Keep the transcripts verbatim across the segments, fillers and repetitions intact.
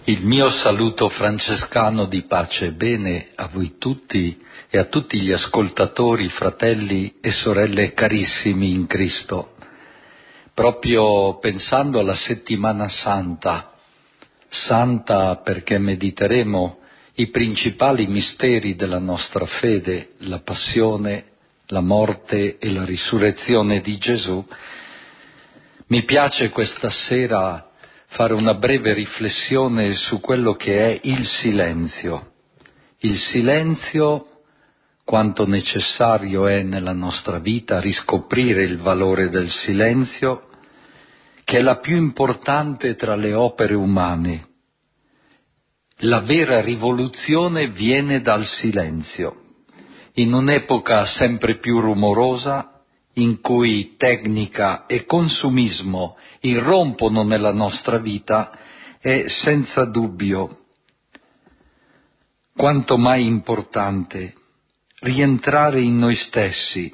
Il mio saluto francescano di pace e bene a voi tutti e a tutti gli ascoltatori, fratelli e sorelle carissimi in Cristo. Proprio pensando alla settimana santa, santa perché mediteremo i principali misteri della nostra fede, la passione, la morte e la risurrezione di Gesù, mi piace questa sera fare una breve riflessione su quello che è il silenzio. Il silenzio, quanto necessario è nella nostra vita riscoprire il valore del silenzio, che è la più importante tra le opere umane. La vera rivoluzione viene dal silenzio. In un'epoca sempre più rumorosa, in cui tecnica e consumismo irrompono nella nostra vita, è senza dubbio quanto mai importante rientrare in noi stessi.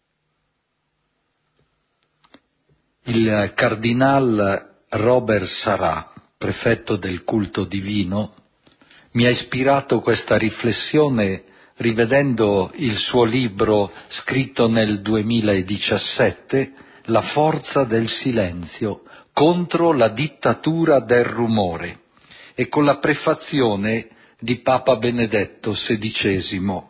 Il cardinal Robert Sarah, prefetto del culto divino, mi ha ispirato questa riflessione rivedendo il suo libro scritto nel duemiladiciassette, La forza del silenzio contro la dittatura del rumore, e con la prefazione di Papa Benedetto sedicesimo.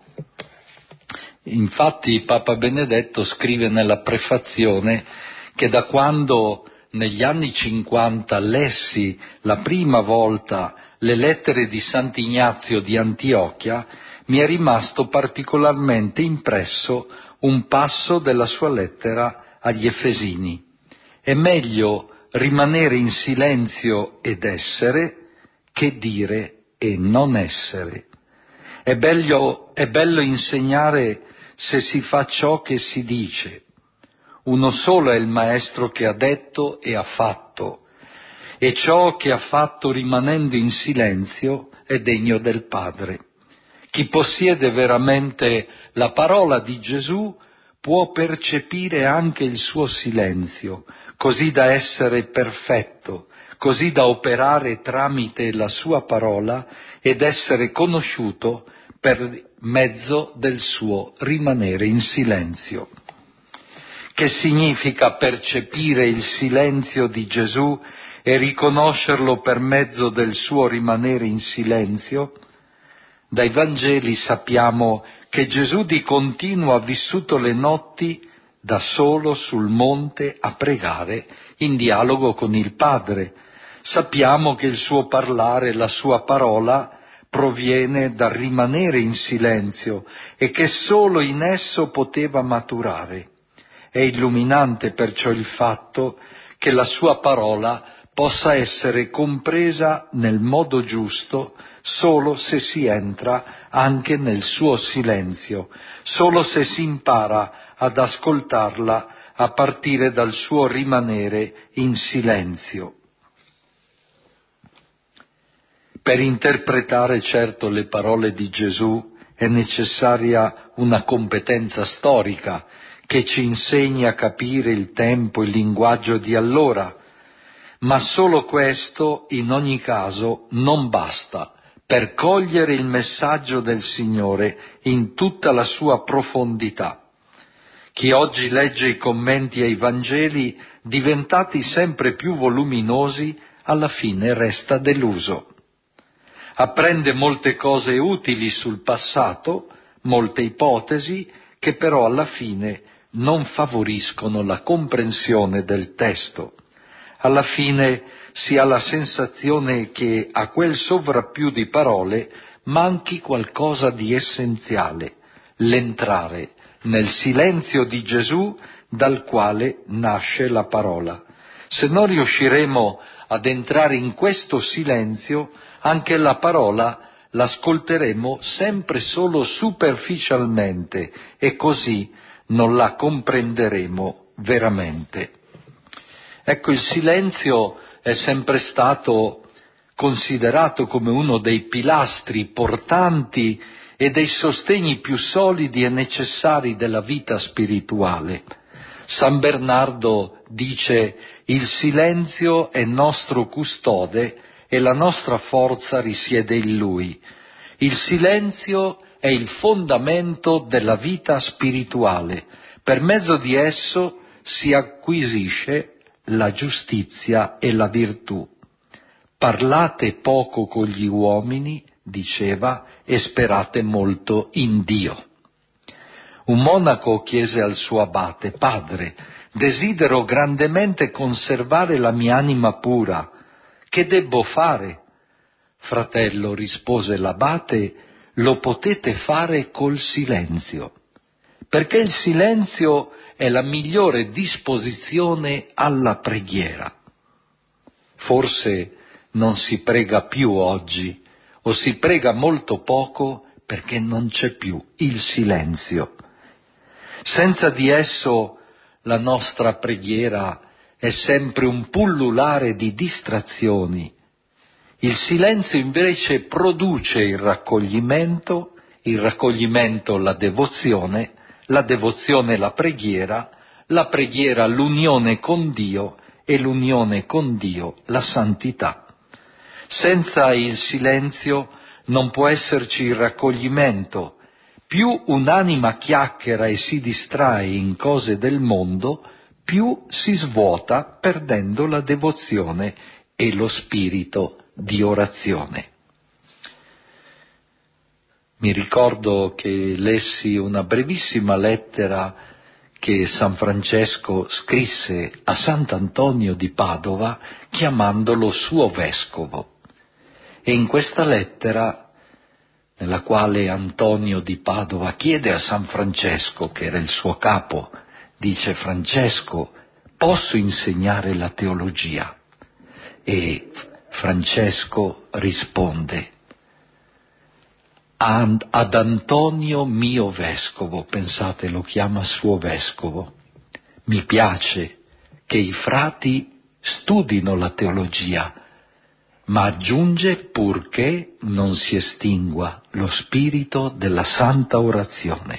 Infatti Papa Benedetto scrive nella prefazione che da quando negli anni cinquanta lessi la prima volta le lettere di Sant'Ignazio di Antiochia, mi è rimasto particolarmente impresso un passo della sua lettera agli Efesini. È meglio rimanere in silenzio ed essere che dire e non essere. È bello, è bello insegnare se si fa ciò che si dice. Uno solo è il Maestro che ha detto e ha fatto, e ciò che ha fatto rimanendo in silenzio è degno del Padre. Chi possiede veramente la parola di Gesù può percepire anche il suo silenzio, così da essere perfetto, così da operare tramite la sua parola ed essere conosciuto per mezzo del suo rimanere in silenzio. Che significa percepire il silenzio di Gesù e riconoscerlo per mezzo del suo rimanere in silenzio? Dai Vangeli sappiamo che Gesù di continuo ha vissuto le notti da solo sul monte a pregare in dialogo con il Padre. Sappiamo che il suo parlare, la sua parola, proviene dal rimanere in silenzio e che solo in esso poteva maturare. È illuminante perciò il fatto che la sua parola possa essere compresa nel modo giusto solo se si entra anche nel suo silenzio, solo se si impara ad ascoltarla a partire dal suo rimanere in silenzio. Per interpretare certo le parole di Gesù è necessaria una competenza storica che ci insegni a capire il tempo e il linguaggio di allora, ma solo questo in ogni caso non basta per cogliere il messaggio del Signore in tutta la sua profondità. Chi oggi legge i commenti ai Vangeli, diventati sempre più voluminosi, alla fine resta deluso. Apprende molte cose utili sul passato, molte ipotesi, che però alla fine non favoriscono la comprensione del testo. Alla fine si ha la sensazione che a quel sovrappiù di parole manchi qualcosa di essenziale, l'entrare nel silenzio di Gesù dal quale nasce la parola. Se non riusciremo ad entrare in questo silenzio, anche la parola l'ascolteremo sempre solo superficialmente e così non la comprenderemo veramente. Ecco, il silenzio è sempre stato considerato come uno dei pilastri portanti e dei sostegni più solidi e necessari della vita spirituale. San Bernardo dice: il silenzio è nostro custode e la nostra forza risiede in Lui. Il silenzio è il fondamento della vita spirituale. Per mezzo di esso si acquisisce la giustizia e la virtù. Parlate poco con gli uomini, diceva, e sperate molto in Dio. Un monaco chiese al suo abate: «Padre, desidero grandemente conservare la mia anima pura. Che debbo fare?» «Fratello», rispose l'abate, «lo potete fare col silenzio, perché il silenzio è la migliore disposizione alla preghiera. Forse non si prega più oggi, o si prega molto poco perché non c'è più il silenzio. Senza di esso la nostra preghiera è sempre un pullulare di distrazioni. Il silenzio invece produce il raccoglimento, il raccoglimento la devozione, la devozione la preghiera, la preghiera l'unione con Dio e l'unione con Dio la santità. Senza il silenzio non può esserci il raccoglimento. Più un'anima chiacchiera e si distrae in cose del mondo, più si svuota perdendo la devozione e lo spirito di orazione. Mi ricordo che lessi una brevissima lettera che San Francesco scrisse a Sant'Antonio di Padova chiamandolo suo vescovo. E in questa lettera, nella quale Antonio di Padova chiede a San Francesco, che era il suo capo, dice: «Francesco, posso insegnare la teologia?» E Francesco risponde: ad, ad Antonio mio vescovo, pensate, lo chiama suo vescovo, mi piace che i frati studino la teologia, ma aggiunge purché non si estingua lo spirito della santa orazione.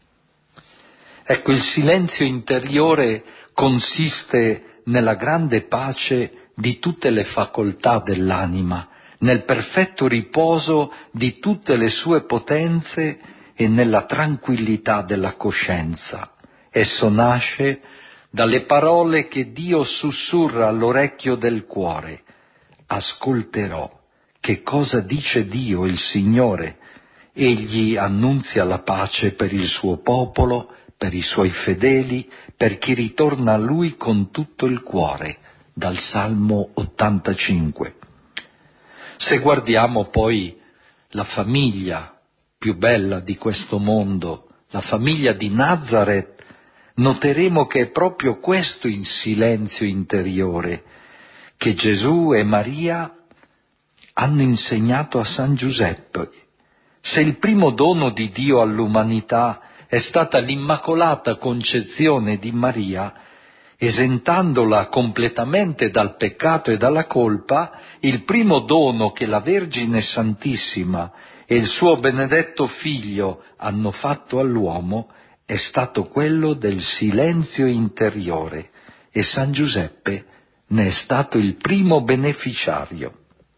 Ecco, il silenzio interiore consiste nella grande pace di tutte le facoltà dell'anima, nel perfetto riposo di tutte le sue potenze e nella tranquillità della coscienza. Esso nasce dalle parole che Dio sussurra all'orecchio del cuore: ascolterò che cosa dice Dio, il Signore. Egli annunzia la pace per il suo popolo, per i suoi fedeli, per chi ritorna a Lui con tutto il cuore, dal Salmo ottantacinque. Se guardiamo poi la famiglia più bella di questo mondo, la famiglia di Nazareth, noteremo che è proprio questo il silenzio interiore che Gesù e Maria hanno insegnato a San Giuseppe. Se il primo dono di Dio all'umanità è stata l'immacolata concezione di Maria, esentandola completamente dal peccato e dalla colpa, il primo dono che la Vergine Santissima e il suo benedetto Figlio hanno fatto all'uomo è stato quello del silenzio interiore, e San Giuseppe ne è stato il primo beneficiario.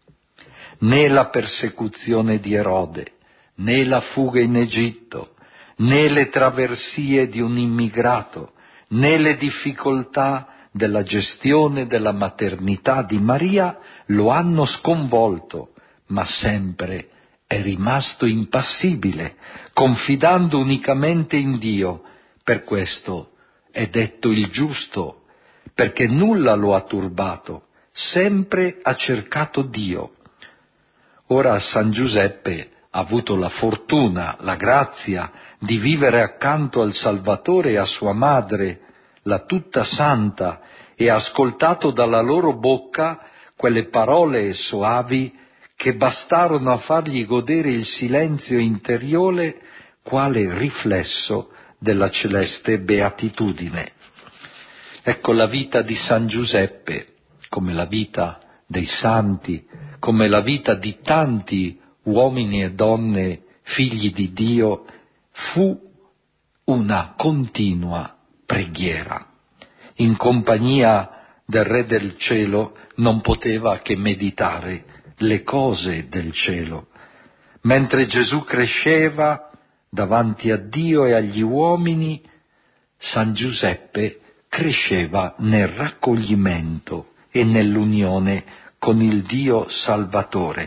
Né la persecuzione di Erode, né la fuga in Egitto, né le traversie di un immigrato, né le difficoltà della gestione della maternità di Maria lo hanno sconvolto, ma sempre è rimasto impassibile, confidando unicamente in Dio. Per questo è detto il giusto, perché nulla lo ha turbato, sempre ha cercato Dio. Ora San Giuseppe ha avuto la fortuna, la grazia di vivere accanto al Salvatore e a sua madre, la tutta santa, e ha ascoltato dalla loro bocca quelle parole soavi che bastarono a fargli godere il silenzio interiore quale riflesso della celeste beatitudine. Ecco, la vita di San Giuseppe, come la vita dei santi, come la vita di tanti uomini e donne figli di Dio, fu una continua preghiera, in compagnia del Re del Cielo non poteva che meditare le cose del cielo. Mentre Gesù cresceva davanti a Dio e agli uomini, San Giuseppe cresceva nel raccoglimento e nell'unione con il Dio Salvatore.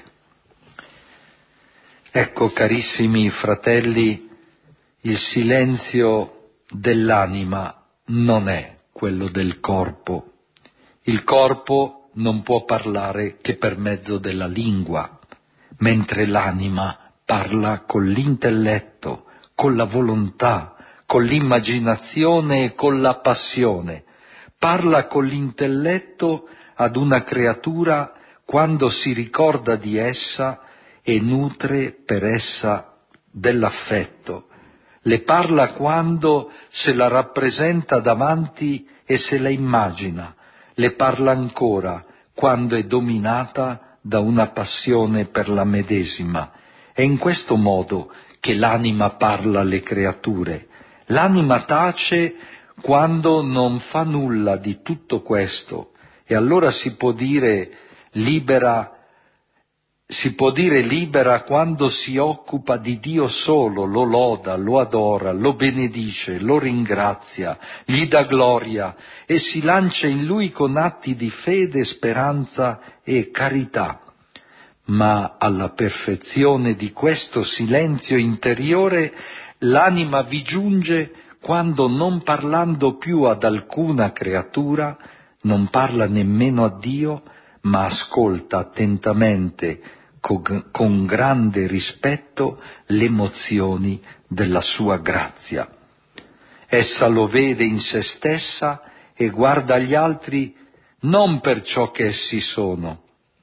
Ecco, carissimi fratelli, il silenzio dell'anima non è quello del corpo. Il corpo non può parlare che per mezzo della lingua, mentre l'anima parla con l'intelletto, con la volontà, con l'immaginazione e con la passione. Parla con l'intelletto ad una creatura quando si ricorda di essa e nutre per essa dell'affetto. Le parla quando se la rappresenta davanti e se la immagina. Le parla ancora quando è dominata da una passione per la medesima. È in questo modo che l'anima parla alle creature. L'anima tace quando non fa nulla di tutto questo, e allora si può dire libera, si può dire libera quando si occupa di Dio solo, lo loda, lo adora, lo benedice, lo ringrazia, gli dà gloria e si lancia in Lui con atti di fede, speranza e carità. Ma alla perfezione di questo silenzio interiore l'anima vi giunge quando, non parlando più ad alcuna creatura, non parla nemmeno a Dio, ma ascolta attentamente, con, con grande rispetto, le emozioni della sua grazia. Essa lo vede in se stessa e guarda gli altri non per ciò che essi sono,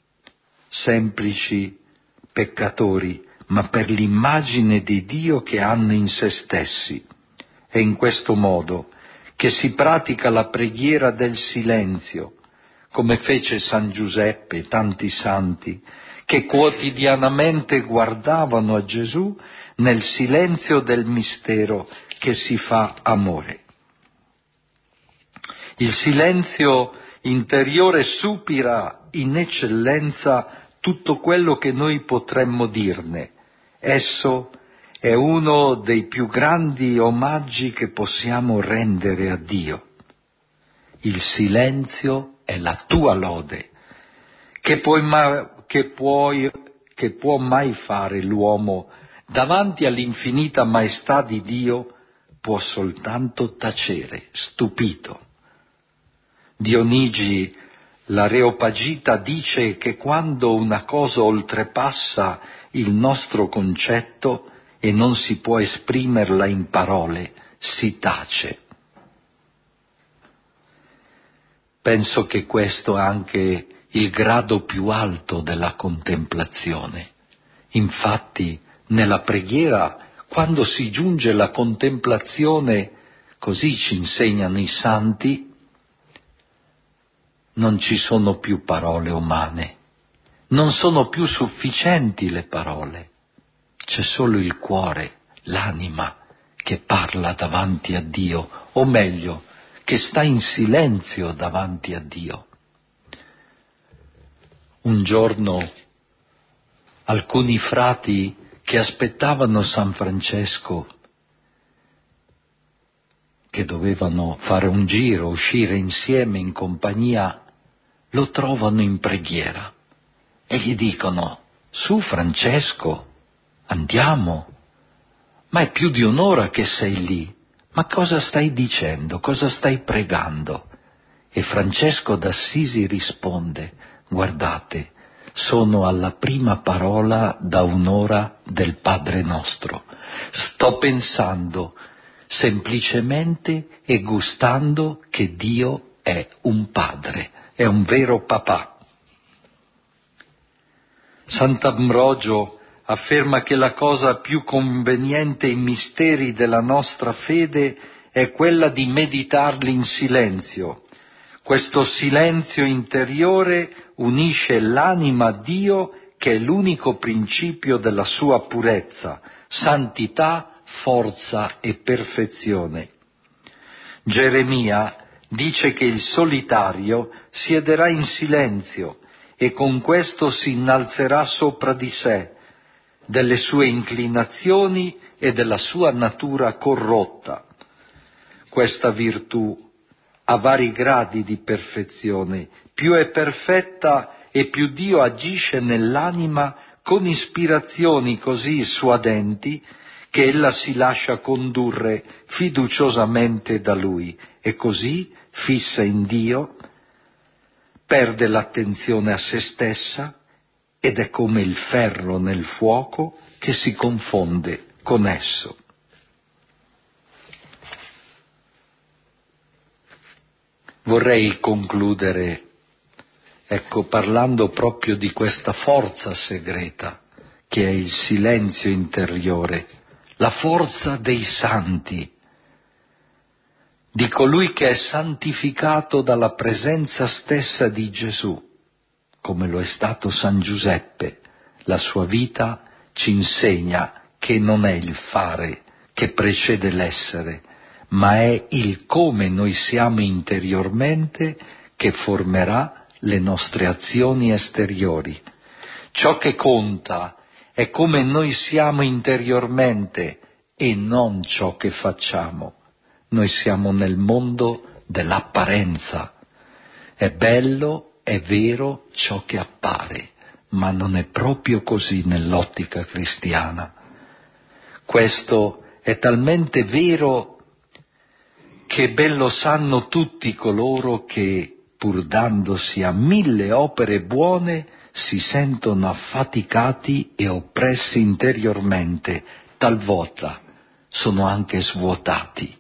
semplici peccatori, ma per l'immagine di Dio che hanno in se stessi. È in questo modo che si pratica la preghiera del silenzio, come fece San Giuseppe e tanti santi, che quotidianamente guardavano a Gesù nel silenzio del mistero che si fa amore. Il silenzio interiore supera in eccellenza tutto quello che noi potremmo dirne. Esso è uno dei più grandi omaggi che possiamo rendere a Dio. Il silenzio è la tua lode, che, puoi ma- che, puoi, che può mai fare l'uomo davanti all'infinita maestà di Dio, può soltanto tacere, stupito. Dionigi l'Areopagita dice che quando una cosa oltrepassa il nostro concetto e non si può esprimerla in parole, si tace. Penso che questo è anche il grado più alto della contemplazione. Infatti, nella preghiera, quando si giunge alla contemplazione, così ci insegnano i santi, non ci sono più parole umane, non sono più sufficienti le parole, c'è solo il cuore, l'anima che parla davanti a Dio, o meglio, che sta in silenzio davanti a Dio. Un giorno alcuni frati che aspettavano San Francesco, che dovevano fare un giro, uscire insieme in compagnia, lo trovano in preghiera e gli dicono: su Francesco, andiamo, ma è più di un'ora che sei lì, ma cosa stai dicendo, cosa stai pregando? E Francesco d'Assisi risponde: guardate, sono alla prima parola da un'ora del Padre nostro, sto pensando semplicemente e gustando che Dio è un padre, è un vero papà. Sant'Ambrogio afferma che la cosa più conveniente ai misteri della nostra fede è quella di meditarli in silenzio. Questo silenzio interiore unisce l'anima a Dio, che è l'unico principio della sua purezza, santità, forza e perfezione. Geremia, dice che il solitario siederà in silenzio e con questo si innalzerà sopra di sé, delle sue inclinazioni e della sua natura corrotta. Questa virtù ha vari gradi di perfezione, più è perfetta e più Dio agisce nell'anima con ispirazioni così suadenti che ella si lascia condurre fiduciosamente da Lui e così, fissa in Dio, perde l'attenzione a se stessa ed è come il ferro nel fuoco che si confonde con esso. Vorrei concludere, ecco, parlando proprio di questa forza segreta che è il silenzio interiore, la forza dei santi, di colui che è santificato dalla presenza stessa di Gesù, come lo è stato San Giuseppe. La sua vita ci insegna che non è il fare che precede l'essere, ma è il come noi siamo interiormente che formerà le nostre azioni esteriori. Ciò che conta è come noi siamo interiormente e non ciò che facciamo. Noi siamo nel mondo dell'apparenza. È bello, è vero ciò che appare, ma non è proprio così nell'ottica cristiana. Questo è talmente vero che ben lo sanno tutti coloro che, pur dandosi a mille opere buone, si sentono affaticati e oppressi interiormente, talvolta sono anche svuotati.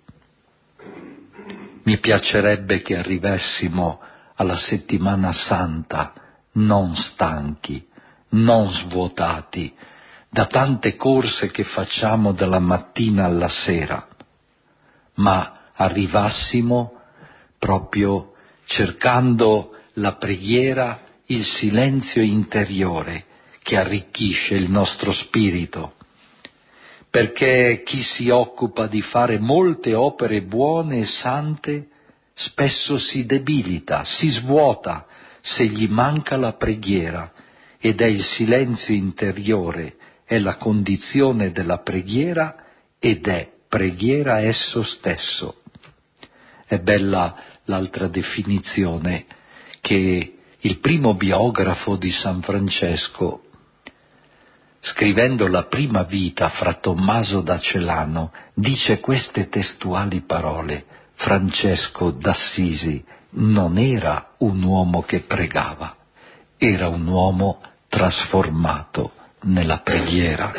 Mi piacerebbe che arrivassimo alla settimana santa non stanchi, non svuotati da tante corse che facciamo dalla mattina alla sera, ma arrivassimo proprio cercando la preghiera, il silenzio interiore che arricchisce il nostro spirito, perché chi si occupa di fare molte opere buone e sante spesso si debilita, si svuota se gli manca la preghiera, ed è il silenzio interiore, è la condizione della preghiera ed è preghiera esso stesso. È bella l'altra definizione che il primo biografo di San Francesco, scrivendo la prima vita, Fra Tommaso da Celano, dice queste testuali parole: Francesco d'Assisi non era un uomo che pregava, era un uomo trasformato nella preghiera.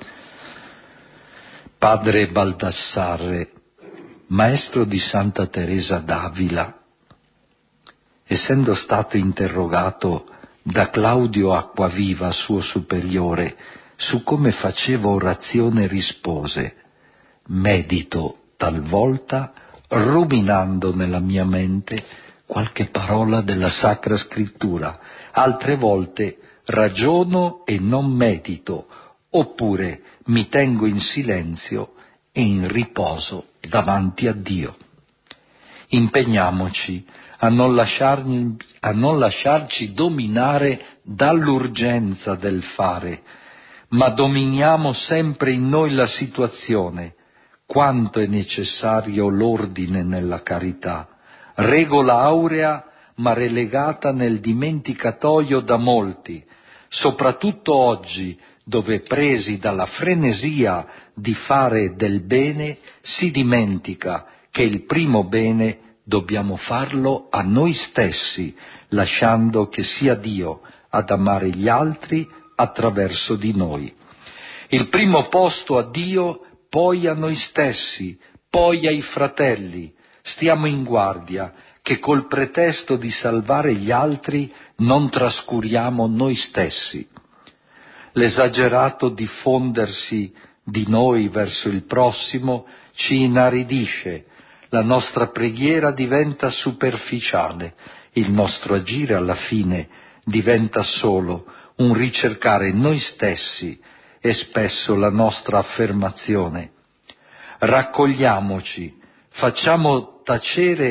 Padre Baldassarre, maestro di Santa Teresa d'Avila, essendo stato interrogato da Claudio Acquaviva, suo superiore, su come faceva orazione, rispose: medito talvolta ruminando nella mia mente qualche parola della Sacra Scrittura, altre volte ragiono e non medito, oppure mi tengo in silenzio e in riposo davanti a Dio. Impegniamoci a non, lasciarci, a non lasciarci dominare dall'urgenza del fare, ma dominiamo sempre in noi la situazione. Quanto è necessario l'ordine nella carità, regola aurea ma relegata nel dimenticatoio da molti, soprattutto oggi, dove presi dalla frenesia di fare del bene si dimentica che il primo bene dobbiamo farlo a noi stessi, lasciando che sia Dio ad amare gli altri attraverso di noi. Il primo posto a Dio, poi a noi stessi, poi ai fratelli. Stiamo in guardia che col pretesto di salvare gli altri non trascuriamo noi stessi. L'esagerato diffondersi di noi verso il prossimo ci inaridisce, la nostra preghiera diventa superficiale, il nostro agire alla fine diventa solo un ricercare noi stessi e spesso la nostra affermazione. Raccogliamoci, facciamo tacere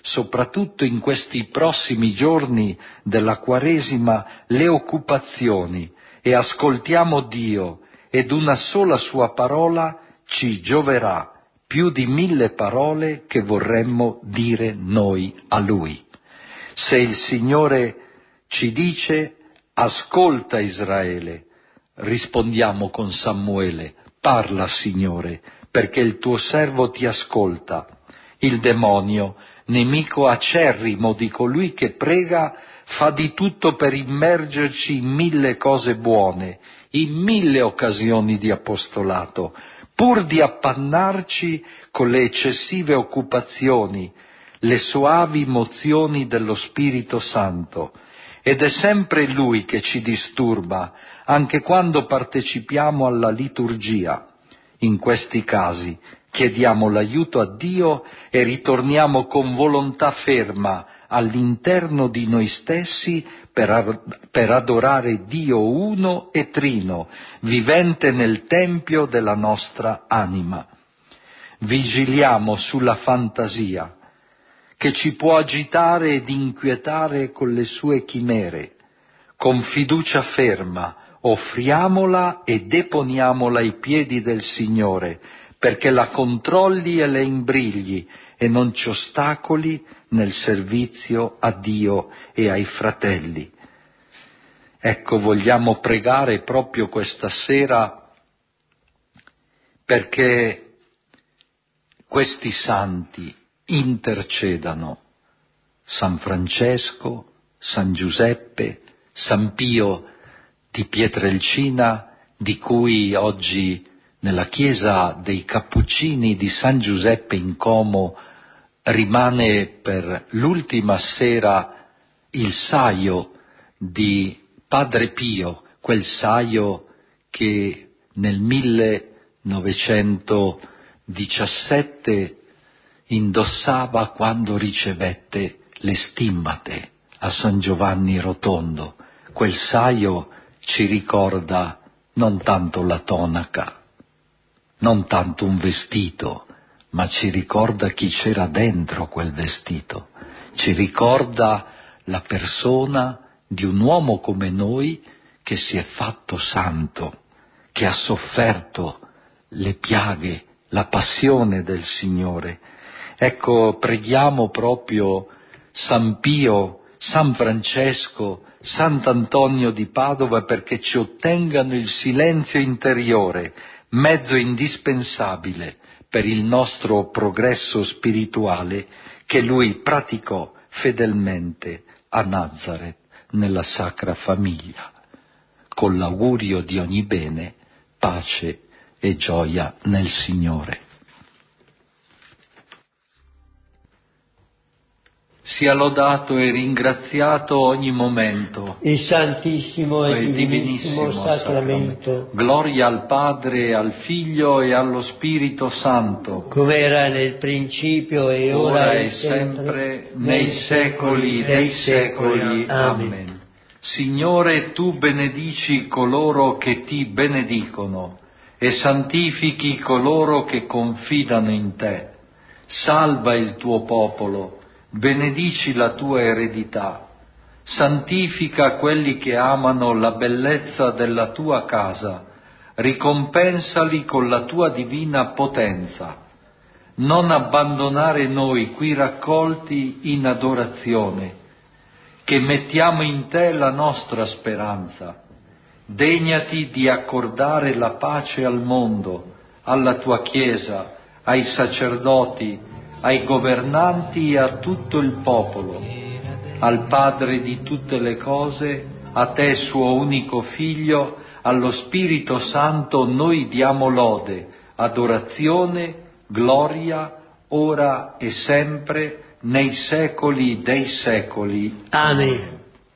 soprattutto in questi prossimi giorni della Quaresima, le occupazioni e ascoltiamo Dio, ed una sola sua parola ci gioverà più di mille parole che vorremmo dire noi a Lui. Se il Signore ci dice: ascolta Israele, rispondiamo con Samuele: parla, Signore, perché il tuo servo ti ascolta. Il demonio, nemico acerrimo di colui che prega, fa di tutto per immergerci in mille cose buone, in mille occasioni di apostolato, pur di appannarci con le eccessive occupazioni, le soavi mozioni dello Spirito Santo. Ed è sempre Lui che ci disturba, anche quando partecipiamo alla liturgia. In questi casi chiediamo l'aiuto a Dio e ritorniamo con volontà ferma all'interno di noi stessi per, per adorare Dio uno e trino, vivente nel tempio della nostra anima. Vigiliamo sulla fantasia, che ci può agitare ed inquietare con le sue chimere. Con fiducia ferma offriamola e deponiamola ai piedi del Signore, perché la controlli e la imbrigli e non ci ostacoli nel servizio a Dio e ai fratelli. Ecco, vogliamo pregare proprio questa sera perché questi santi intercedano: San Francesco, San Giuseppe, San Pio di Pietrelcina, di cui oggi nella chiesa dei Cappuccini di San Giuseppe in Como rimane per l'ultima sera il saio di Padre Pio, quel saio che nel millenovecentodiciassette indossava quando ricevette le stimmate a San Giovanni Rotondo. Quel saio ci ricorda non tanto la tonaca, non tanto un vestito, ma ci ricorda chi c'era dentro quel vestito, ci ricorda la persona di un uomo come noi che si è fatto santo, che ha sofferto le piaghe, la passione del Signore. Ecco, preghiamo proprio San Pio, San Francesco, Sant'Antonio di Padova perché ci ottengano il silenzio interiore, mezzo indispensabile per il nostro progresso spirituale che lui praticò fedelmente a Nazareth nella Sacra Famiglia. Con l'augurio di ogni bene, pace e gioia nel Signore. Sia lodato e ringraziato ogni momento il Santissimo e, e Divinissimo, Divinissimo Sacramento. Sacramento. Gloria al Padre, al Figlio e allo Spirito Santo, come era nel principio e ora, ora e e sempre, sempre, nei secoli dei secoli. Amen. Amen. Signore, Tu benedici coloro che Ti benedicono e santifichi coloro che confidano in Te. Salva il Tuo popolo, benedici la Tua eredità, santifica quelli che amano la bellezza della Tua casa, ricompensali con la Tua divina potenza. Non abbandonare noi qui raccolti in adorazione, che mettiamo in Te la nostra speranza. Degnati di accordare la pace al mondo, alla Tua Chiesa, ai sacerdoti, ai governanti e a tutto il popolo. Al Padre di tutte le cose, a Te suo unico Figlio, allo Spirito Santo noi diamo lode, adorazione, gloria, ora e sempre, nei secoli dei secoli. Amen.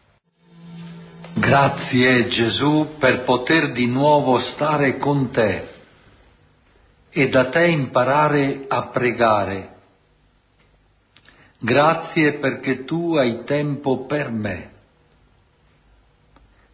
Grazie Gesù per poter di nuovo stare con Te e da Te imparare a pregare. Grazie perché Tu hai tempo per me.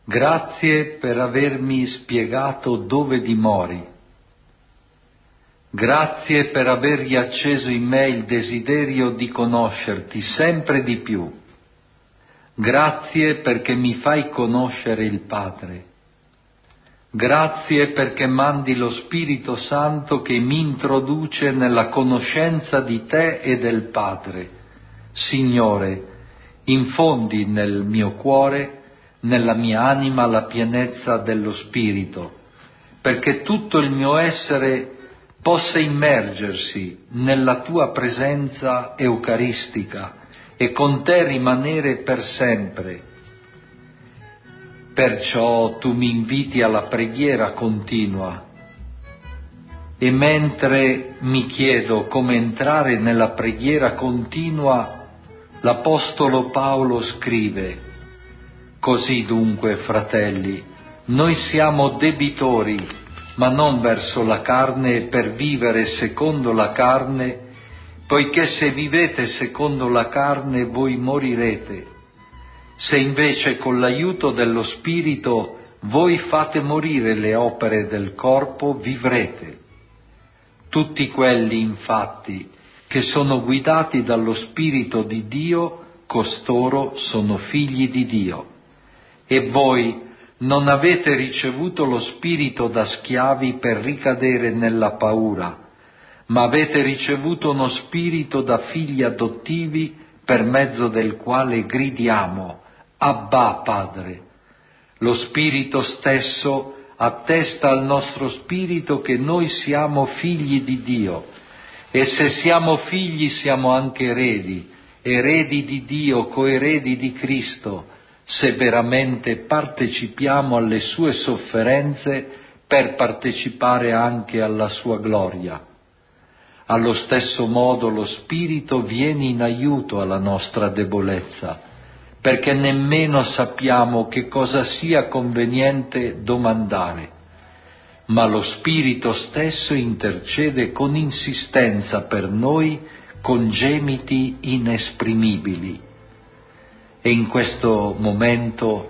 Grazie per avermi spiegato dove dimori. Grazie per aver riacceso in me il desiderio di conoscerti sempre di più. Grazie perché mi fai conoscere il Padre. Grazie perché mandi lo Spirito Santo che mi introduce nella conoscenza di te e del Padre. Signore, infondi nel mio cuore, nella mia anima la pienezza dello Spirito, perché tutto il mio essere possa immergersi nella tua presenza eucaristica e con te rimanere per sempre. Perciò tu mi inviti alla preghiera continua e mentre mi chiedo come entrare nella preghiera continua, l'Apostolo Paolo scrive: Così dunque, fratelli, noi siamo debitori, ma non verso la carne, per vivere secondo la carne, poiché se vivete secondo la carne voi morirete. Se invece con l'aiuto dello Spirito voi fate morire le opere del corpo, vivrete. Tutti quelli, infatti, che sono guidati dallo Spirito di Dio, costoro sono figli di Dio. E voi non avete ricevuto lo spirito da schiavi per ricadere nella paura, ma avete ricevuto uno spirito da figli adottivi per mezzo del quale gridiamo: Abba, Padre. Lo Spirito stesso attesta al nostro spirito che noi siamo figli di Dio, e se siamo figli siamo anche eredi, eredi di Dio, coeredi di Cristo, se veramente partecipiamo alle sue sofferenze per partecipare anche alla sua gloria. Allo stesso modo lo Spirito viene in aiuto alla nostra debolezza, perché nemmeno sappiamo che cosa sia conveniente domandare, ma lo Spirito stesso intercede con insistenza per noi con gemiti inesprimibili. E in questo momento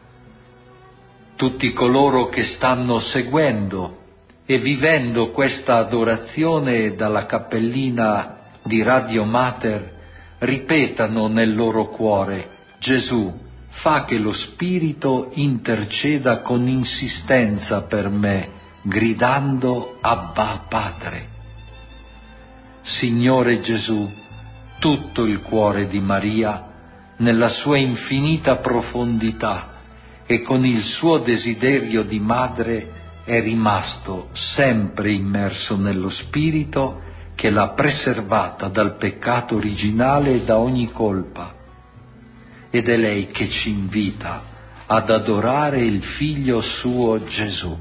tutti coloro che stanno seguendo e vivendo questa adorazione dalla cappellina di Radio Mater ripetano nel loro cuore: Gesù, fa che lo Spirito interceda con insistenza per me, gridando Abba Padre. Signore Gesù, tutto il cuore di Maria, nella sua infinita profondità e con il suo desiderio di madre, è rimasto sempre immerso nello Spirito che l'ha preservata dal peccato originale e da ogni colpa. Ed è lei che ci invita ad adorare il Figlio suo Gesù.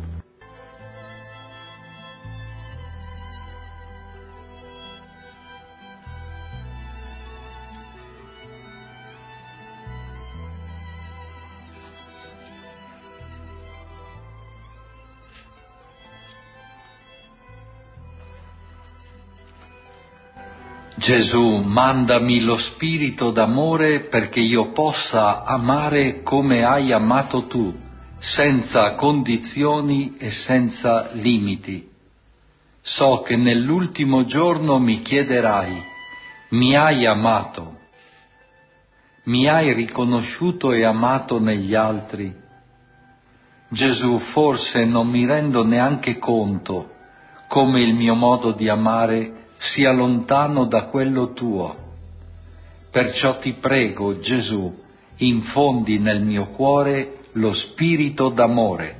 Gesù, mandami lo spirito d'amore perché io possa amare come hai amato tu, senza condizioni e senza limiti. So che nell'ultimo giorno mi chiederai: mi hai amato? Mi hai riconosciuto e amato negli altri? Gesù, forse non mi rendo neanche conto come il mio modo di amare sia lontano da quello tuo. Perciò ti prego, Gesù, infondi nel mio cuore lo spirito d'amore.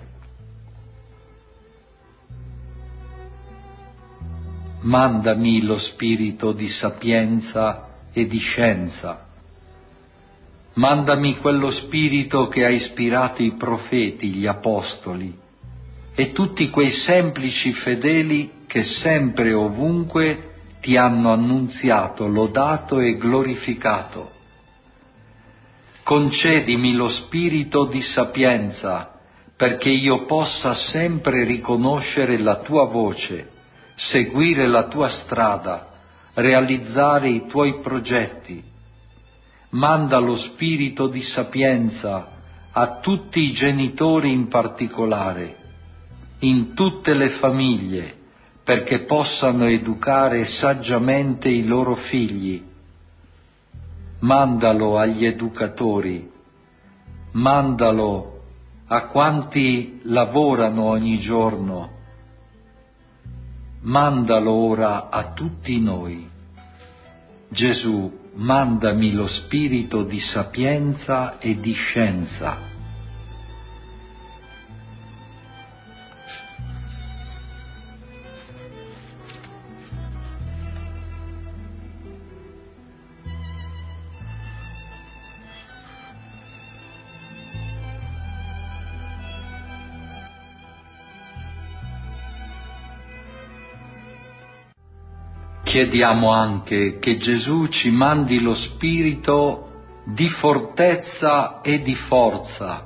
Mandami lo spirito di sapienza e di scienza. Mandami quello spirito che ha ispirato i profeti, gli apostoli e tutti quei semplici fedeli che sempre e ovunque ti hanno annunziato, lodato e glorificato. Concedimi lo spirito di sapienza, perché io possa sempre riconoscere la tua voce, seguire la tua strada, realizzare i tuoi progetti. Manda lo spirito di sapienza a tutti i genitori in particolare, in tutte le famiglie, perché possano educare saggiamente i loro figli. Mandalo agli educatori, mandalo a quanti lavorano ogni giorno, mandalo ora a tutti noi. Gesù, mandami lo spirito di sapienza e di scienza. Chiediamo anche che Gesù ci mandi lo spirito di fortezza e di forza.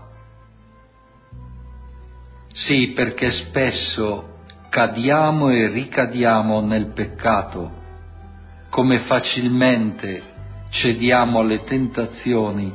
Sì, perché spesso cadiamo e ricadiamo nel peccato, come facilmente cediamo alle tentazioni,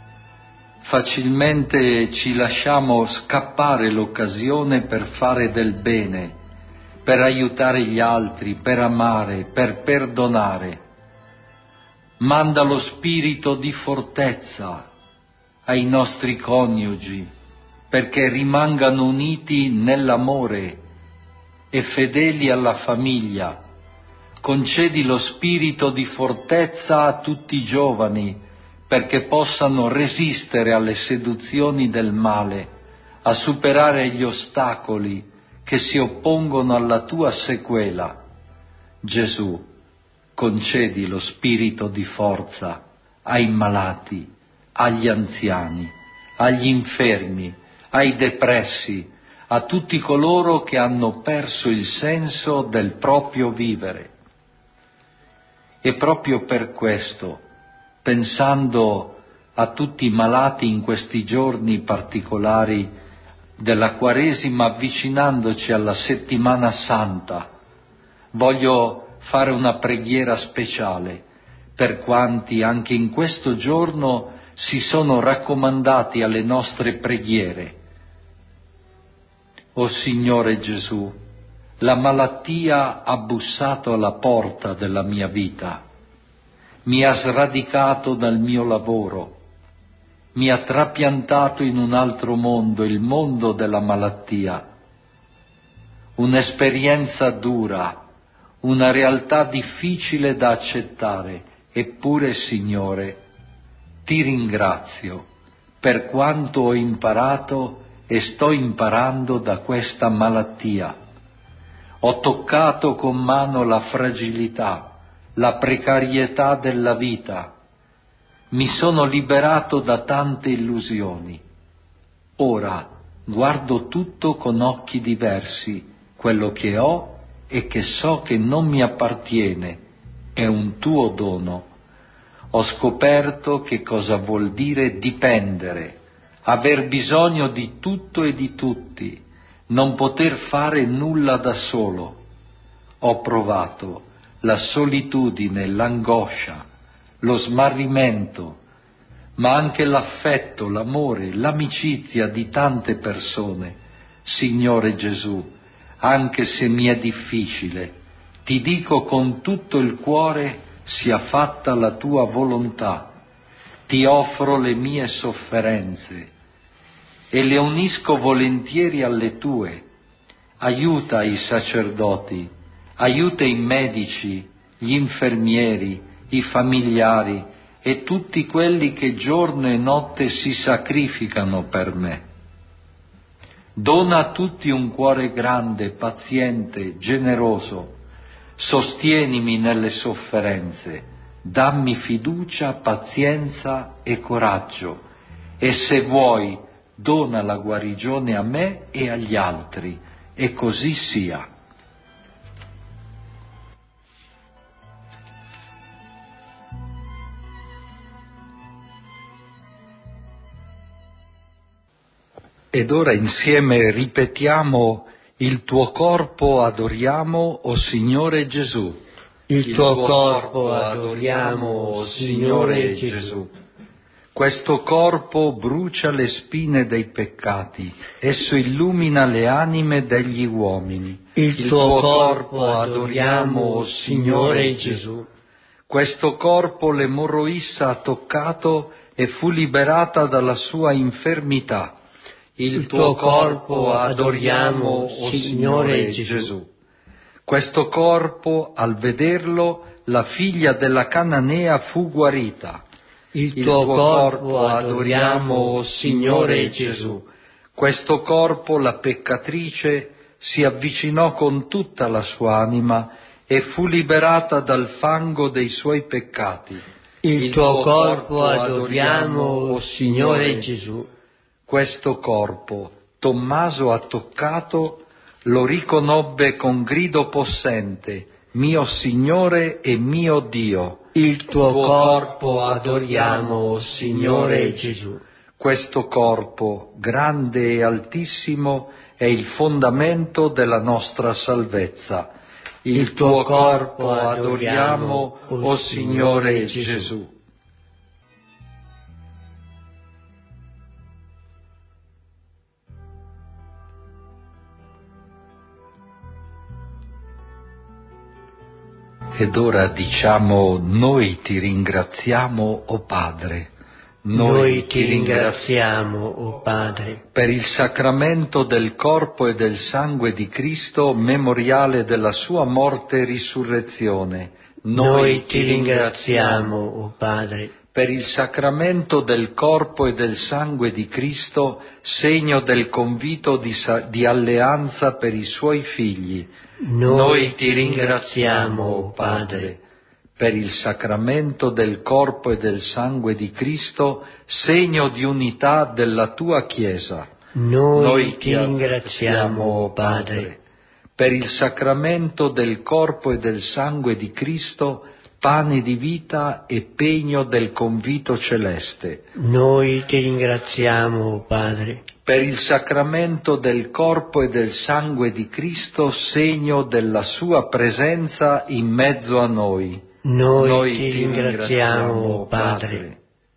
facilmente ci lasciamo scappare l'occasione per fare del bene, per aiutare gli altri, per amare, per perdonare. Manda lo spirito di fortezza ai nostri coniugi, perché rimangano uniti nell'amore e fedeli alla famiglia. Concedi lo spirito di fortezza a tutti i giovani, perché possano resistere alle seduzioni del male, a superare gli ostacoli che si oppongono alla tua sequela. Gesù, concedi lo spirito di forza ai malati, agli anziani, agli infermi, ai depressi, a tutti coloro che hanno perso il senso del proprio vivere. E proprio per questo, pensando a tutti i malati in questi giorni particolari della Quaresima, avvicinandoci alla Settimana Santa, voglio fare una preghiera speciale per quanti anche in questo giorno si sono raccomandati alle nostre preghiere. O Signore Gesù, la malattia ha bussato alla porta della mia vita, mi ha sradicato dal mio lavoro, mi ha trapiantato in un altro mondo, il mondo della malattia. Un'esperienza dura, una realtà difficile da accettare, eppure, Signore, ti ringrazio per quanto ho imparato e sto imparando da questa malattia. Ho toccato con mano la fragilità, la precarietà della vita. Mi sono liberato da tante illusioni. Ora guardo tutto con occhi diversi, quello che ho e che so che non mi appartiene, è un tuo dono. Ho scoperto che cosa vuol dire dipendere, aver bisogno di tutto e di tutti, non poter fare nulla da solo. Ho provato la solitudine, l'angoscia, lo smarrimento, ma anche l'affetto, l'amore, l'amicizia di tante persone. Signore Gesù, anche se mi è difficile, ti dico con tutto il cuore, sia fatta la tua volontà. Ti offro le mie sofferenze e le unisco volentieri alle tue. Aiuta i sacerdoti, aiuta i medici, gli infermieri, i familiari e tutti quelli che giorno e notte si sacrificano per me. Dona a tutti un cuore grande, paziente, generoso. Sostienimi nelle sofferenze, dammi fiducia, pazienza e coraggio, e se vuoi dona la guarigione a me e agli altri, e così sia. Ed ora insieme ripetiamo: il tuo corpo adoriamo, o Signore Gesù. Il tuo corpo adoriamo, o Signore Gesù. Questo corpo brucia le spine dei peccati, esso illumina le anime degli uomini. Il tuo corpo adoriamo, o Signore Gesù. Questo corpo l'emorroissa ha toccato e fu liberata dalla sua infermità. Il tuo corpo adoriamo, o Signore Gesù. Questo corpo, al vederlo, la figlia della Cananea fu guarita. Il tuo corpo adoriamo, o Signore Gesù. Questo corpo la peccatrice si avvicinò con tutta la sua anima e fu liberata dal fango dei suoi peccati. Il tuo corpo adoriamo, o Signore Gesù. Questo corpo Tommaso ha toccato, lo riconobbe con grido possente: mio Signore e mio Dio. Il tuo corpo adoriamo, o Signore Gesù. Questo corpo, grande e altissimo, è il fondamento della nostra salvezza. Il tuo corpo adoriamo, o Signore Gesù. Ed ora diciamo: noi ti ringraziamo, o Padre. Noi, noi ti ringraziamo, o Padre, per il sacramento del corpo e del sangue di Cristo, memoriale della sua morte e risurrezione. Noi, noi ti ringraziamo, o Padre, per il sacramento del corpo e del sangue di Cristo, segno del convito di, di alleanza per i suoi figli. Noi, noi ti ringraziamo, o Padre, per il sacramento del corpo e del sangue di Cristo, segno di unità della tua Chiesa. Noi, Noi ti ringraziamo, o Padre, per il sacramento del corpo e del sangue di Cristo, pane di vita e pegno del convito celeste. Noi ti ringraziamo, o Padre, per il sacramento del corpo e del sangue di Cristo, segno della sua presenza in mezzo a noi. Noi, Noi ti ringraziamo, o Padre.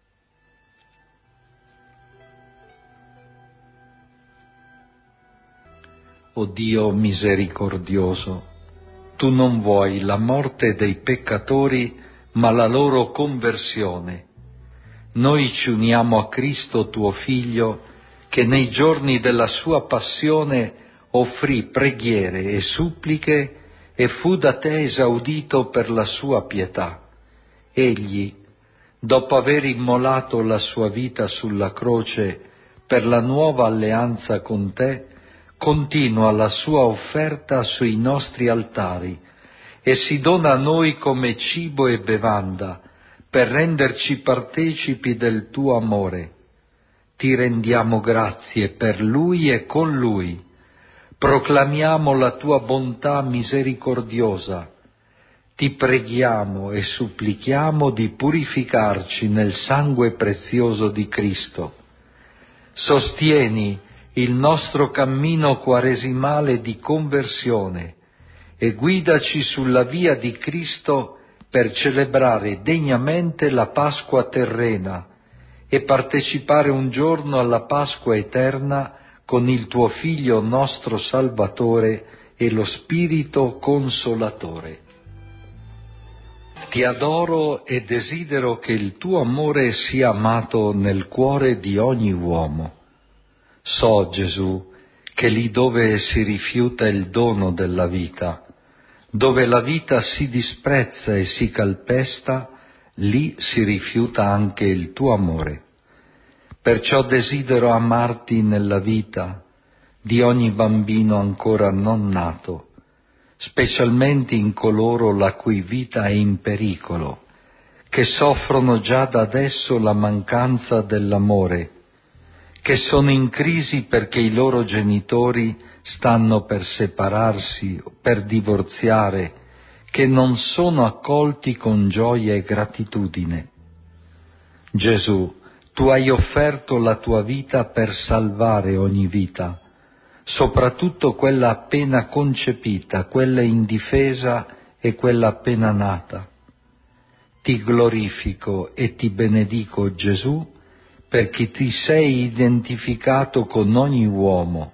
O Dio misericordioso, tu non vuoi la morte dei peccatori, ma la loro conversione. Noi ci uniamo a Cristo tuo Figlio, che nei giorni della sua passione offrì preghiere e suppliche e fu da te esaudito per la sua pietà. Egli, dopo aver immolato la sua vita sulla croce per la nuova alleanza con te, continua la sua offerta sui nostri altari e si dona a noi come cibo e bevanda per renderci partecipi del tuo amore. Ti rendiamo grazie per Lui e con Lui. Proclamiamo la tua bontà misericordiosa. Ti preghiamo e supplichiamo di purificarci nel sangue prezioso di Cristo. Sostieni il nostro cammino quaresimale di conversione e guidaci sulla via di Cristo per celebrare degnamente la Pasqua terrena e partecipare un giorno alla Pasqua eterna con il tuo Figlio nostro Salvatore e lo Spirito Consolatore. Ti adoro e desidero che il tuo amore sia amato nel cuore di ogni uomo. So, Gesù, che lì dove si rifiuta il dono della vita, dove la vita si disprezza e si calpesta, lì si rifiuta anche il tuo amore. Perciò desidero amarti nella vita di ogni bambino ancora non nato, specialmente in coloro la cui vita è in pericolo, che soffrono già da adesso la mancanza dell'amore, che sono in crisi perché i loro genitori stanno per separarsi, per divorziare, che non sono accolti con gioia e gratitudine. Gesù, tu hai offerto la tua vita per salvare ogni vita, soprattutto quella appena concepita, quella indifesa e quella appena nata. Ti glorifico e ti benedico, Gesù, perché ti sei identificato con ogni uomo.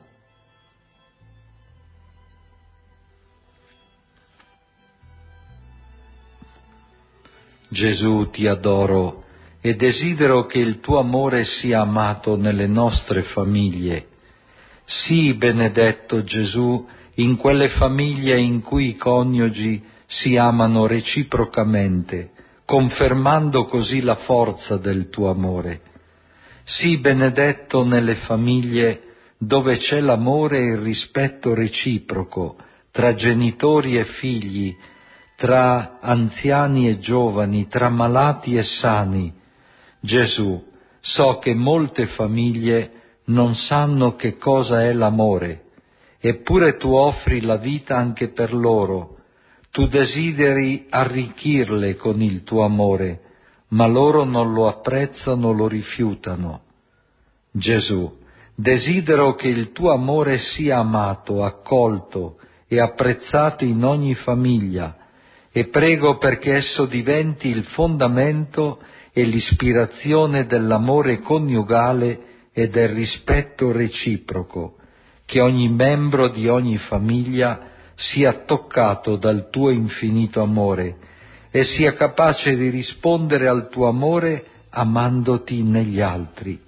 Gesù, ti adoro e desidero che il tuo amore sia amato nelle nostre famiglie. Sii benedetto, Gesù, in quelle famiglie in cui i coniugi si amano reciprocamente, confermando così la forza del tuo amore. Sii benedetto nelle famiglie dove c'è l'amore e il rispetto reciproco tra genitori e figli, tra anziani e giovani, tra malati e sani. Gesù, so che molte famiglie non sanno che cosa è l'amore, eppure tu offri la vita anche per loro. Tu desideri arricchirle con il tuo amore, ma loro non lo apprezzano, lo rifiutano. Gesù, desidero che il tuo amore sia amato, accolto e apprezzato in ogni famiglia, e prego perché esso diventi il fondamento e l'ispirazione dell'amore coniugale e del rispetto reciproco, che ogni membro di ogni famiglia sia toccato dal tuo infinito amore e sia capace di rispondere al tuo amore amandoti negli altri.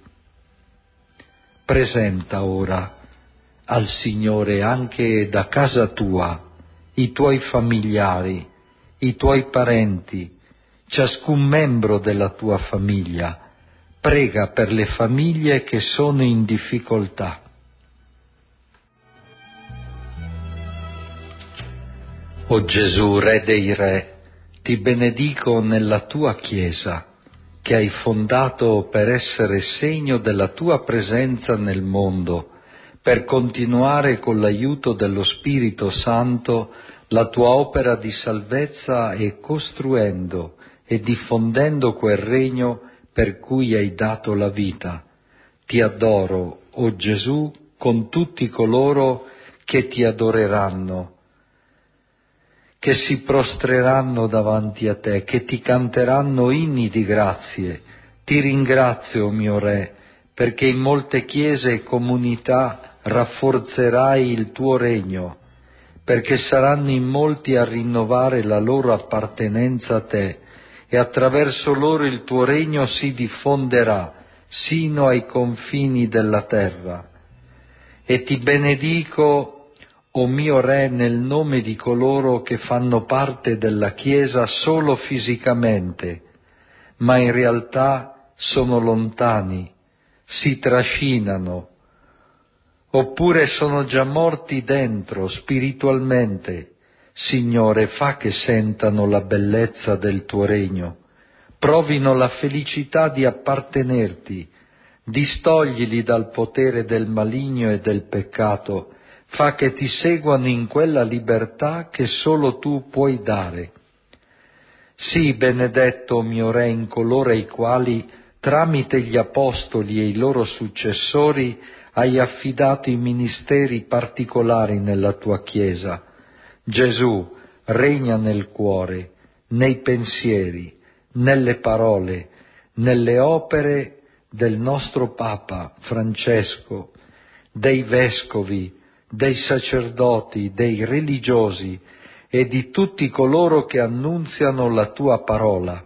Presenta ora al Signore anche da casa tua i tuoi familiari, i tuoi parenti, ciascun membro della tua famiglia. Prega per le famiglie che sono in difficoltà. O Gesù, Re dei Re, ti benedico nella tua Chiesa, che hai fondato per essere segno della tua presenza nel mondo, per continuare con l'aiuto dello Spirito Santo la tua opera di salvezza e costruendo e diffondendo quel regno per cui hai dato la vita. Ti adoro, o Gesù, con tutti coloro che ti adoreranno, che si prostreranno davanti a te, che ti canteranno inni di grazie. Ti ringrazio, mio Re, perché in molte chiese e comunità rafforzerai il tuo regno, perché saranno in molti a rinnovare la loro appartenenza a te, e attraverso loro il tuo regno si diffonderà sino ai confini della terra. E ti benedico, o mio Re, nel nome di coloro che fanno parte della Chiesa solo fisicamente, ma in realtà sono lontani, si trascinano, oppure sono già morti dentro spiritualmente. Signore, fa che sentano la bellezza del tuo regno, provino la felicità di appartenerti, distoglili dal potere del maligno e del peccato, fa che ti seguano in quella libertà che solo tu puoi dare. Sii benedetto, mio Re, in coloro ai quali, tramite gli apostoli e i loro successori, hai affidato i ministeri particolari nella tua Chiesa. Gesù, regna nel cuore, nei pensieri, nelle parole, nelle opere del nostro Papa Francesco, dei vescovi, dei sacerdoti, dei religiosi e di tutti coloro che annunziano la tua parola.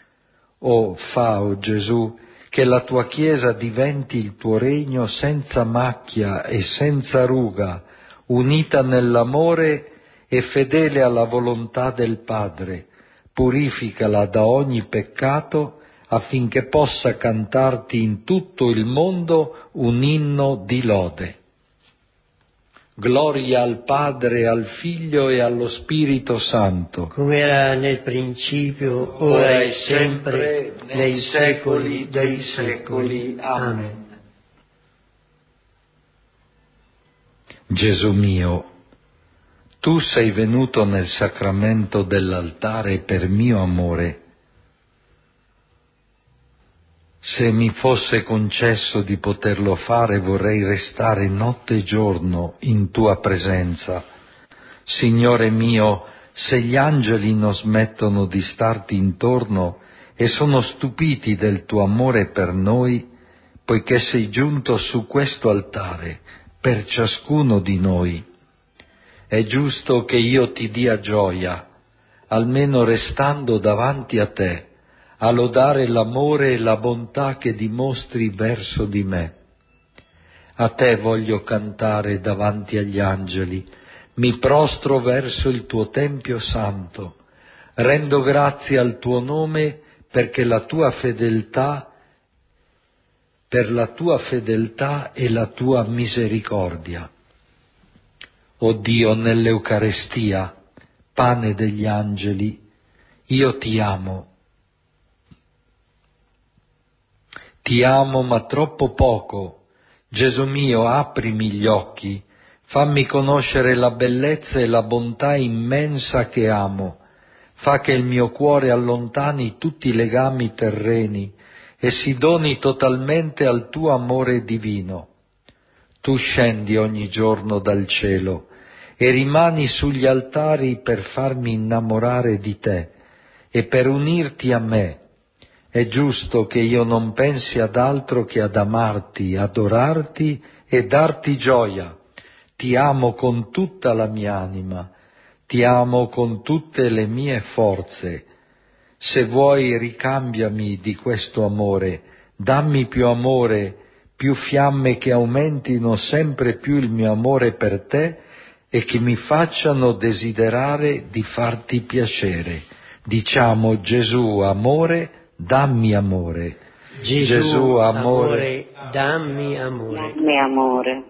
O fa, o Gesù, che la tua Chiesa diventi il tuo regno senza macchia e senza ruga, unita nell'amore e fedele alla volontà del Padre. Purificala da ogni peccato affinché possa cantarti in tutto il mondo un inno di lode. Gloria al Padre, al Figlio e allo Spirito Santo, come era nel principio, ora e sempre, nei secoli dei secoli. Amen. Gesù mio, tu sei venuto nel sacramento dell'altare per mio amore. Se mi fosse concesso di poterlo fare, vorrei restare notte e giorno in tua presenza. Signore mio, se gli angeli non smettono di starti intorno e sono stupiti del tuo amore per noi, poiché sei giunto su questo altare per ciascuno di noi. È giusto che io ti dia gioia, almeno restando davanti a te, a lodare l'amore e la bontà che dimostri verso di me. A te voglio cantare davanti agli angeli, mi prostro verso il tuo Tempio santo, rendo grazie al tuo nome perché la tua fedeltà, per la tua fedeltà e la tua misericordia. O Dio, nell'Eucarestia, pane degli angeli, io ti amo. Ti amo ma troppo poco. Gesù mio, aprimi gli occhi, fammi conoscere la bellezza e la bontà immensa che amo. Fa che il mio cuore allontani tutti i legami terreni e si doni totalmente al tuo amore divino. Tu scendi ogni giorno dal cielo e rimani sugli altari per farmi innamorare di te e per unirti a me. È giusto che io non pensi ad altro che ad amarti, adorarti e darti gioia. Ti amo con tutta la mia anima, ti amo con tutte le mie forze. Se vuoi ricambiami di questo amore, dammi più amore, più fiamme che aumentino sempre più il mio amore per te e che mi facciano desiderare di farti piacere. Diciamo: Gesù amore, dammi amore. Gesù, Gesù amore, dammi amore. Dammi amore.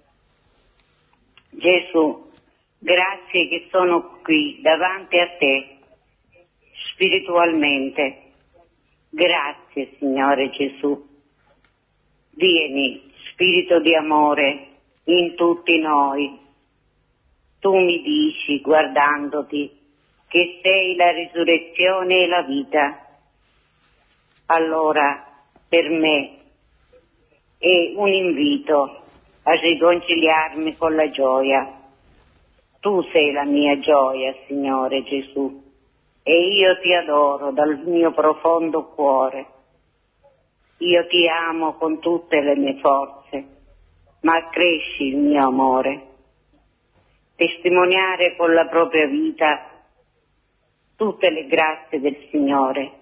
Gesù, grazie che sono qui davanti a te, spiritualmente. Grazie, Signore Gesù. Vieni, Spirito di amore, in tutti noi. Tu mi dici, guardandoti, che sei la risurrezione e la vita. Allora, per me è un invito a riconciliarmi con la gioia. Tu sei la mia gioia, Signore Gesù, e io ti adoro dal mio profondo cuore. Io ti amo con tutte le mie forze, ma accresci il mio amore. Testimoniare con la propria vita tutte le grazie del Signore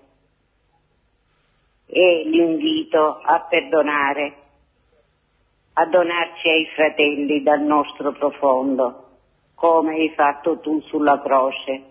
e l'invito a perdonare, a donarci ai fratelli dal nostro profondo, come hai fatto tu sulla croce,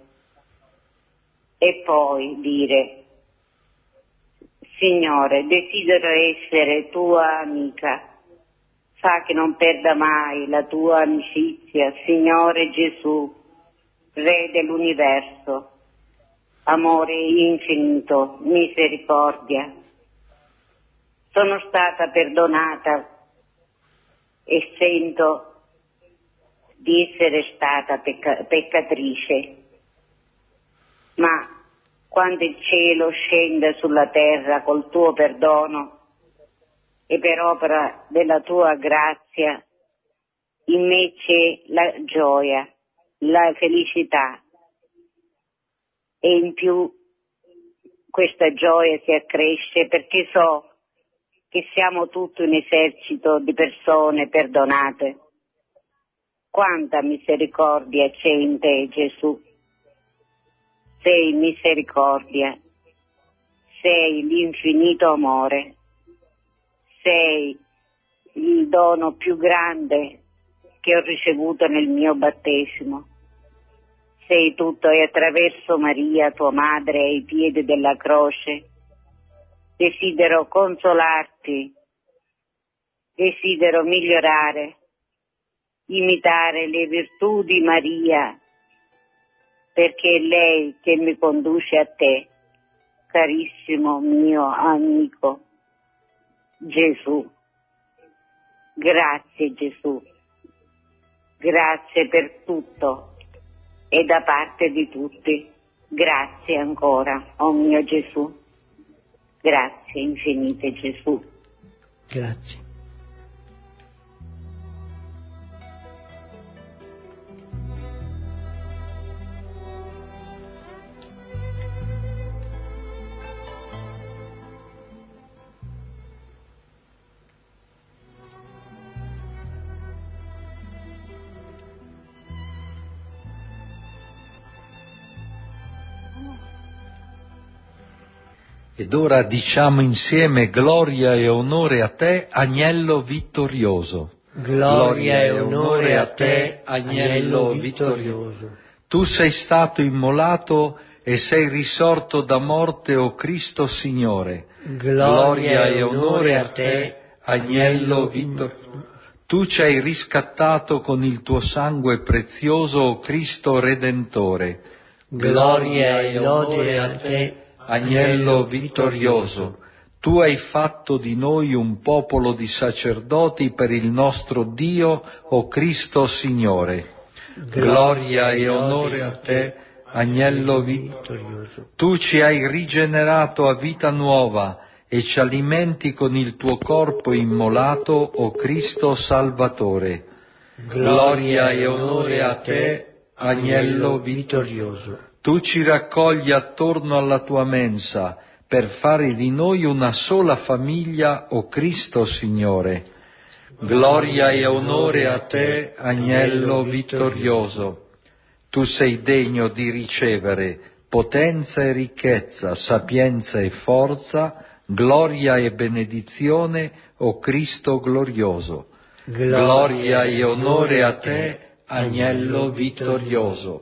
e poi dire: Signore, desidero essere tua amica, fa che non perda mai la tua amicizia, Signore Gesù, Re dell'universo, amore infinito, misericordia. Sono stata perdonata e sento di essere stata pecca- peccatrice, ma quando il cielo scende sulla terra col tuo perdono e per opera della tua grazia, in me c'è la gioia, la felicità, e in più questa gioia si accresce perché so che siamo tutti un esercito di persone perdonate. Quanta misericordia c'è in te, Gesù. Sei misericordia, sei l'infinito amore, sei il dono più grande che ho ricevuto nel mio battesimo. Sei tutto, e attraverso Maria, tua madre, ai piedi della croce, desidero consolarti, desidero migliorare, imitare le virtù di Maria, perché è lei che mi conduce a te, carissimo mio amico Gesù. Grazie Gesù, grazie per tutto e da parte di tutti, grazie ancora, oh mio Gesù, grazie infinite Gesù. Grazie. Ed ora diciamo insieme gloria e onore a te, agnello vittorioso. Gloria e onore a te, agnello vittorioso. Tu sei stato immolato e sei risorto da morte, o Cristo Signore. Gloria e onore a te, agnello vittorioso. Tu ci hai riscattato con il tuo sangue prezioso, o Cristo Redentore. Gloria e lode a te, agnello vittorioso. Tu hai fatto di noi un popolo di sacerdoti per il nostro Dio, o Cristo Signore. Gloria e onore a te, agnello vittorioso. Tu ci hai rigenerato a vita nuova e ci alimenti con il tuo corpo immolato, o Cristo Salvatore. Gloria e onore a te, agnello vittorioso. Tu ci raccogli attorno alla tua mensa per fare di noi una sola famiglia, o Cristo Signore. Gloria e onore a te, agnello vittorioso. Tu sei degno di ricevere potenza e ricchezza, sapienza e forza, gloria e benedizione, o Cristo glorioso. Gloria e onore a te, agnello vittorioso.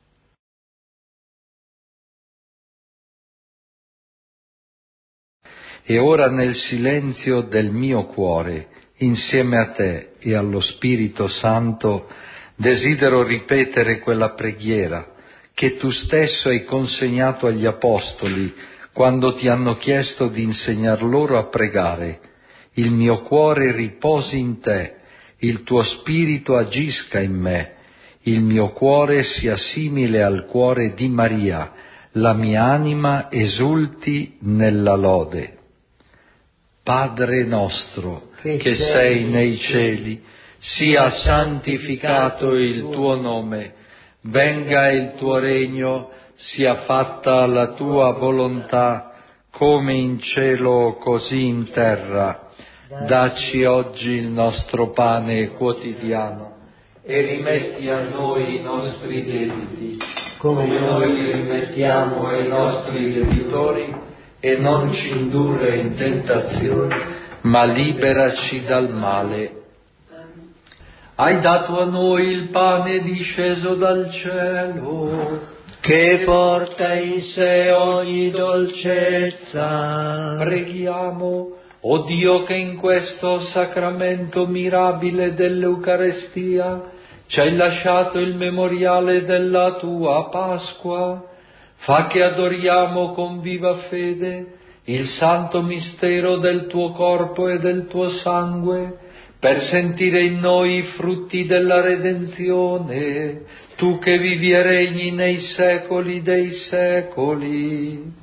E ora nel silenzio del mio cuore, insieme a te e allo Spirito Santo, desidero ripetere quella preghiera che tu stesso hai consegnato agli Apostoli quando ti hanno chiesto di insegnar loro a pregare. Il mio cuore riposi in te, il tuo Spirito agisca in me, il mio cuore sia simile al cuore di Maria, la mia anima esulti nella lode. Padre nostro, che, che sei nei cieli, sia santificato il tuo nome, venga il tuo regno, sia fatta la tua volontà, come in cielo così in terra. Dacci oggi il nostro pane quotidiano e rimetti a noi i nostri debiti, come noi li rimettiamo ai nostri debitori, e non ci indurre in tentazione, ma liberaci dal male. Hai dato a noi il pane disceso dal cielo, che porta in sé ogni dolcezza. Preghiamo, o Dio, che in questo sacramento mirabile dell'Eucarestia ci hai lasciato il memoriale della tua Pasqua. Fa che adoriamo con viva fede il santo mistero del tuo corpo e del tuo sangue, per sentire in noi i frutti della redenzione, tu che vivi e regni nei secoli dei secoli.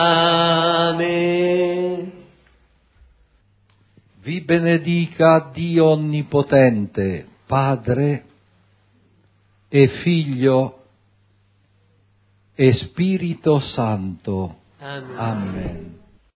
Amen. Vi benedica Dio Onnipotente, Padre e Figlio e Spirito Santo. Amen. Amen.